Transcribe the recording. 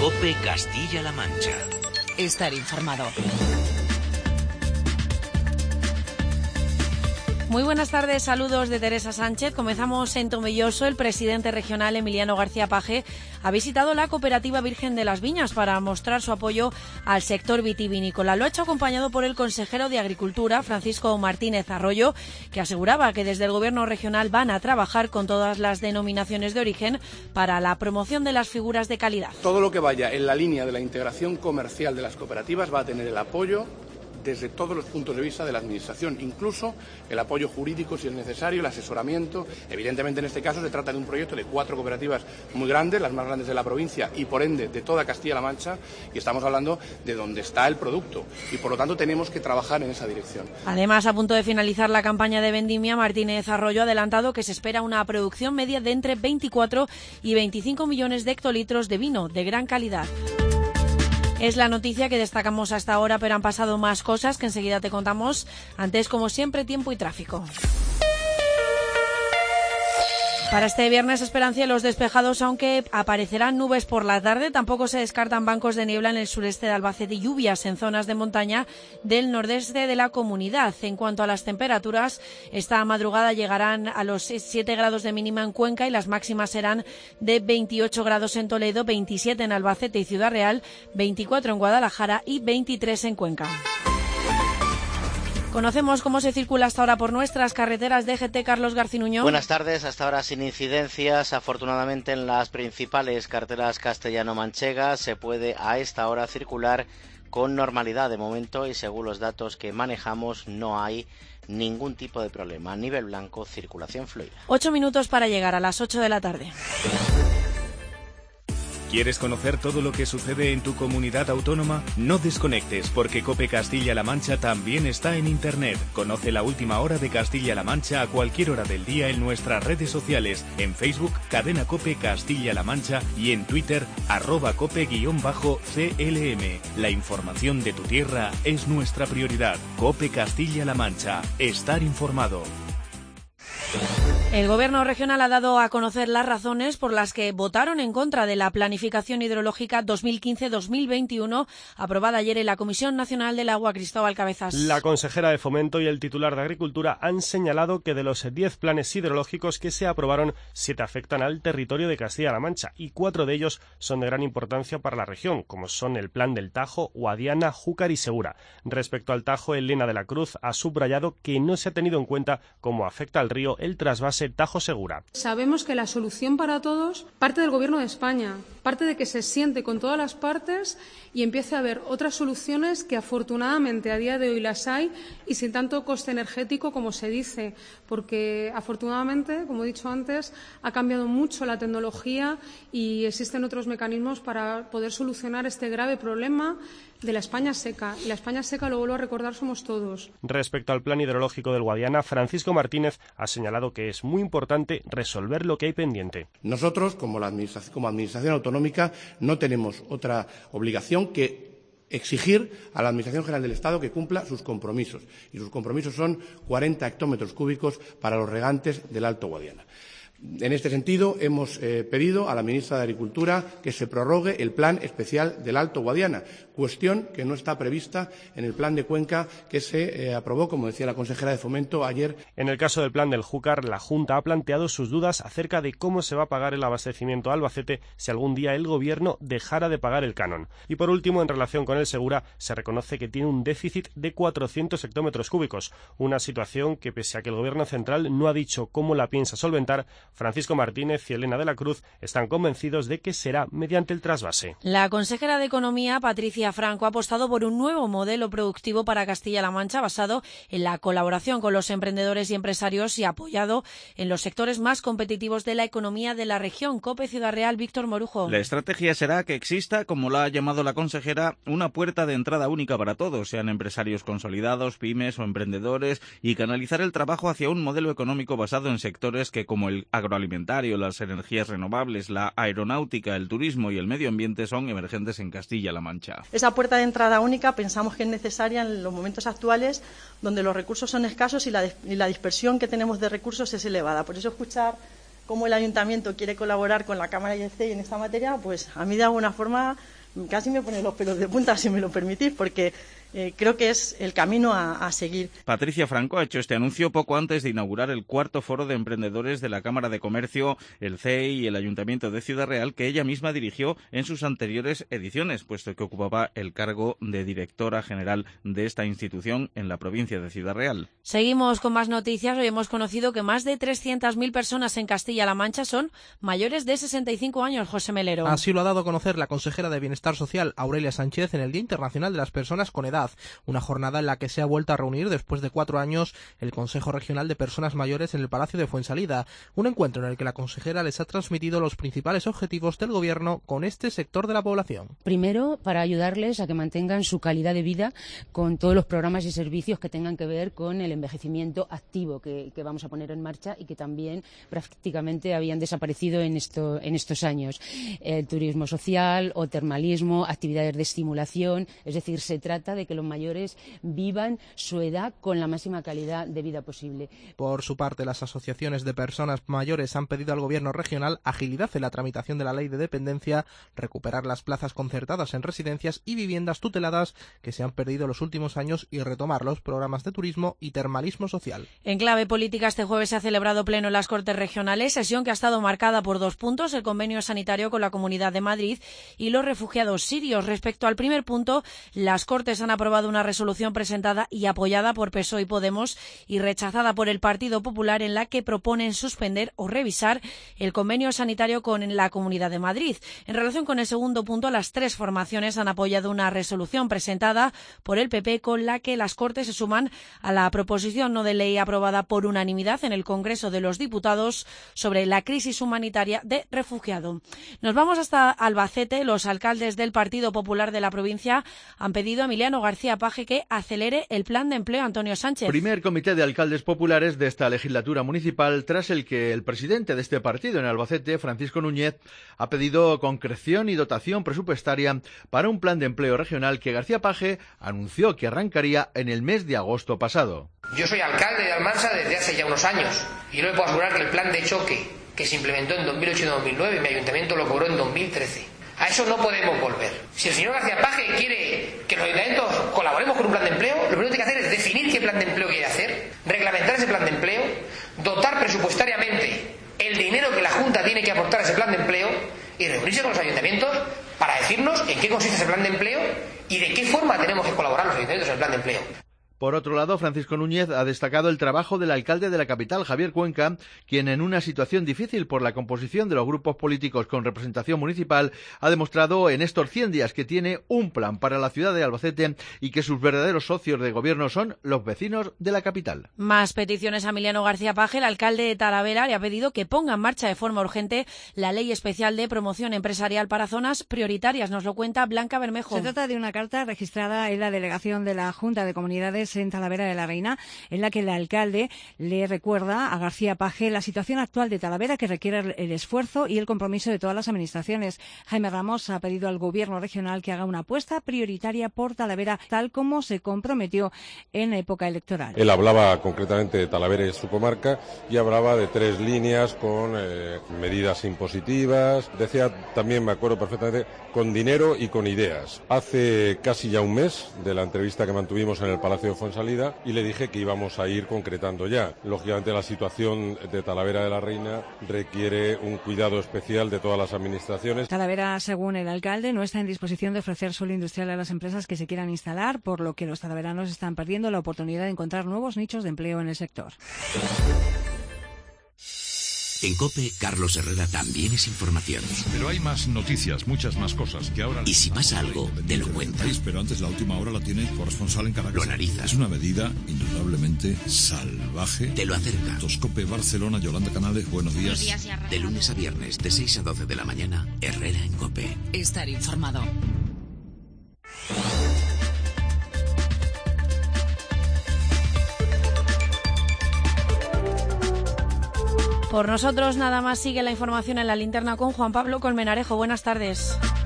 COPE Castilla-La Mancha. Estar informado. Muy buenas tardes, saludos de Teresa Sánchez. Comenzamos en Tomelloso. El presidente regional Emiliano García Paje ha visitado la cooperativa Virgen de las Viñas para mostrar su apoyo al sector vitivinícola. Lo ha hecho acompañado por el consejero de Agricultura, Francisco Martínez Arroyo, que aseguraba que desde el gobierno regional van a trabajar con todas las denominaciones de origen para la promoción de las figuras de calidad. Todo lo que vaya en la línea de la integración comercial de las cooperativas va a tener el apoyo desde todos los puntos de vista de la Administración, incluso el apoyo jurídico si es necesario, el asesoramiento. Evidentemente, en este caso se trata de un proyecto de 4 cooperativas muy grandes, las más grandes de la provincia y, por ende, de toda Castilla-La Mancha, y estamos hablando de donde está el producto y, por lo tanto, tenemos que trabajar en esa dirección. Además, a punto de finalizar la campaña de vendimia, Martínez Arroyo ha adelantado que se espera una producción media de entre 24 y 25 millones de hectolitros de vino de gran calidad. Es la noticia que destacamos hasta ahora, pero han pasado más cosas que enseguida te contamos. Antes, como siempre, tiempo y tráfico. Para este viernes esperan cielos despejados, aunque aparecerán nubes por la tarde. Tampoco se descartan bancos de niebla en el sureste de Albacete y lluvias en zonas de montaña del nordeste de la comunidad. En cuanto a las temperaturas, esta madrugada llegarán a los 7 grados de mínima en Cuenca y las máximas serán de 28 grados en Toledo, 27 en Albacete y Ciudad Real, 24 en Guadalajara y 23 en Cuenca. Conocemos cómo se circula hasta ahora por nuestras carreteras. DGT, Carlos Garcinuño. Buenas tardes, hasta ahora sin incidencias. Afortunadamente en las principales carreteras castellano-manchegas se puede a esta hora circular con normalidad de momento y según los datos que manejamos no hay ningún tipo de problema. A nivel blanco, circulación fluida. 8 minutos para llegar a las 8 de la tarde. ¿Quieres conocer todo lo que sucede en tu comunidad autónoma? No desconectes, porque COPE Castilla-La Mancha también está en Internet. Conoce la última hora de Castilla-La Mancha a cualquier hora del día en nuestras redes sociales, en Facebook, Cadena COPE Castilla-La Mancha y en Twitter, @COPE_CLM. La información de tu tierra es nuestra prioridad. COPE Castilla-La Mancha. Estar informado. El Gobierno regional ha dado a conocer las razones por las que votaron en contra de la planificación hidrológica 2015-2021 aprobada ayer en la Comisión Nacional del Agua. Cristóbal Cabezas. La consejera de Fomento y el titular de Agricultura han señalado que de los 10 planes hidrológicos que se aprobaron, 7 afectan al territorio de Castilla-La Mancha y 4 de ellos son de gran importancia para la región, como son el Plan del Tajo, Guadiana, Júcar y Segura. Respecto al Tajo, Elena de la Cruz ha subrayado que no se ha tenido en cuenta cómo afecta al río el trasvase Tajo Segura. Sabemos que la solución para todos parte del Gobierno de España, parte de que se siente con todas las partes y empiece a haber otras soluciones que afortunadamente a día de hoy las hay y sin tanto coste energético como se dice, porque afortunadamente, como he dicho antes, ha cambiado mucho la tecnología y existen otros mecanismos para poder solucionar este grave problema de la España seca. Y la España seca, lo vuelvo a recordar, somos todos. Respecto al plan hidrológico del Guadiana, Francisco Martínez ha señalado que es muy importante resolver lo que hay pendiente. Nosotros, como Administración Autonómica, no tenemos otra obligación que exigir a la Administración General del Estado que cumpla sus compromisos. Y sus compromisos son 40 hectómetros cúbicos para los regantes del Alto Guadiana. En este sentido, hemos pedido a la ministra de Agricultura que se prorrogue el plan especial del Alto Guadiana, cuestión que no está prevista en el plan de Cuenca que se aprobó, como decía la consejera de Fomento ayer. En el caso del plan del Júcar, la Junta ha planteado sus dudas acerca de cómo se va a pagar el abastecimiento a Albacete si algún día el Gobierno dejara de pagar el canon. Y por último, en relación con el Segura, se reconoce que tiene un déficit de 400 hectómetros cúbicos, una situación que, pese a que el Gobierno central no ha dicho cómo la piensa solventar, Francisco Martínez y Elena de la Cruz están convencidos de que será mediante el trasvase. La consejera de Economía, Patricia Franco, ha apostado por un nuevo modelo productivo para Castilla-La Mancha basado en la colaboración con los emprendedores y empresarios y apoyado en los sectores más competitivos de la economía de la región. COPE Ciudad Real, Víctor Morujo. La estrategia será que exista, como la ha llamado la consejera, una puerta de entrada única para todos, sean empresarios consolidados, pymes o emprendedores, y canalizar el trabajo hacia un modelo económico basado en sectores que, como el agroalimentario, las energías renovables, la aeronáutica, el turismo y el medio ambiente, son emergentes en Castilla-La Mancha. Esa puerta de entrada única pensamos que es necesaria en los momentos actuales donde los recursos son escasos y la dispersión que tenemos de recursos es elevada. Por eso escuchar cómo el ayuntamiento quiere colaborar con la Cámara y el CEI en esta materia, pues a mí de alguna forma casi me pone los pelos de punta, si me lo permitís, porque creo que es el camino a seguir. Patricia Franco ha hecho este anuncio poco antes de inaugurar el cuarto foro de emprendedores de la Cámara de Comercio, el CEI y el Ayuntamiento de Ciudad Real, que ella misma dirigió en sus anteriores ediciones, puesto que ocupaba el cargo de directora general de esta institución en la provincia de Ciudad Real. Seguimos con más noticias. Hoy hemos conocido que más de 300.000 personas en Castilla-La Mancha son mayores de 65 años, José Melero. Así lo ha dado a conocer la consejera de Bienestar Social, Aurelia Sánchez, en el Día Internacional de las Personas con Edad, una jornada en la que se ha vuelto a reunir después de 4 años el Consejo Regional de Personas Mayores en el Palacio de Fuensalida, un encuentro en el que la consejera les ha transmitido los principales objetivos del Gobierno con este sector de la población. Primero, para ayudarles a que mantengan su calidad de vida con todos los programas y servicios que tengan que ver con el envejecimiento activo que vamos a poner en marcha y que también prácticamente habían desaparecido en estos años. El turismo social o termalismo, actividades de estimulación, es decir, se trata de que los mayores vivan su edad con la máxima calidad de vida posible. Por su parte, las asociaciones de personas mayores han pedido al Gobierno regional agilidad en la tramitación de la ley de dependencia, recuperar las plazas concertadas en residencias y viviendas tuteladas que se han perdido los últimos años y retomar los programas de turismo y termalismo social. En clave política, este jueves se ha celebrado pleno en las Cortes Regionales, sesión que ha estado marcada por 2 puntos, el convenio sanitario con la Comunidad de Madrid y los refugiados sirios. Respecto al primer punto, las Cortes han aprobado una resolución presentada y apoyada por PSOE y Podemos y rechazada por el Partido Popular, en la que proponen suspender o revisar el convenio sanitario con la Comunidad de Madrid. En relación con el segundo punto, las 3 formaciones han apoyado una resolución presentada por el PP con la que las Cortes se suman a la proposición no de ley aprobada por unanimidad en el Congreso de los Diputados sobre la crisis humanitaria de refugiado. Nos vamos hasta Albacete. Los alcaldes del Partido Popular de la provincia han pedido a Emiliano García Paje que acelere el plan de empleo. Antonio Sánchez. Primer comité de alcaldes populares de esta legislatura municipal, tras el que el presidente de este partido en Albacete, Francisco Núñez, ha pedido concreción y dotación presupuestaria para un plan de empleo regional que García Paje anunció que arrancaría en el mes de agosto pasado. Yo soy alcalde de Almansa desde hace ya unos años y no le puedo asegurar que el plan de choque que se implementó en 2008 y 2009, mi ayuntamiento lo cobró en 2013. A eso no podemos volver. Si el señor García Paje quiere que los ayuntamientos colaboremos con un plan de empleo, lo primero que tiene que hacer es definir qué plan de empleo quiere hacer, reglamentar ese plan de empleo, dotar presupuestariamente el dinero que la Junta tiene que aportar a ese plan de empleo y reunirse con los ayuntamientos para decirnos en qué consiste ese plan de empleo y de qué forma tenemos que colaborar los ayuntamientos en el plan de empleo. Por otro lado, Francisco Núñez ha destacado el trabajo del alcalde de la capital, Javier Cuenca, quien en una situación difícil por la composición de los grupos políticos con representación municipal ha demostrado en estos 100 días que tiene un plan para la ciudad de Albacete y que sus verdaderos socios de gobierno son los vecinos de la capital. Más peticiones a Emiliano García Paje. El alcalde de Talavera le ha pedido que ponga en marcha de forma urgente la ley especial de promoción empresarial para zonas prioritarias. Nos lo cuenta Blanca Bermejo. Se trata de una carta registrada en la delegación de la Junta de Comunidades en Talavera de la Reina, en la que el alcalde le recuerda a García Paje la situación actual de Talavera, que requiere el esfuerzo y el compromiso de todas las administraciones. Jaime Ramos ha pedido al Gobierno regional que haga una apuesta prioritaria por Talavera, tal como se comprometió en época electoral. Él hablaba concretamente de Talavera y su comarca y hablaba de 3 líneas con medidas impositivas. Decía también, me acuerdo perfectamente, con dinero y con ideas. Hace casi ya un mes de la entrevista que mantuvimos en el Palacio de Fuensalida, y le dije que íbamos a ir concretando ya. Lógicamente la situación de Talavera de la Reina requiere un cuidado especial de todas las administraciones. Talavera, según el alcalde, no está en disposición de ofrecer suelo industrial a las empresas que se quieran instalar, por lo que los talaveranos están perdiendo la oportunidad de encontrar nuevos nichos de empleo en el sector. En COPE, Carlos Herrera también es información. Pero hay más noticias, muchas más cosas que ahora... Y si pasa algo, te lo cuenta. Pero antes la última hora la tiene el corresponsal en Caracas. Lo analiza. Es una medida indudablemente salvaje. Te lo acerca. COPE Barcelona, Yolanda Canales, buenos días. De lunes a viernes, de 6 a 12 de la mañana, Herrera en COPE. Estar informado. Por nosotros nada más. Sigue la información en la linterna con Juan Pablo Colmenarejo. Buenas tardes.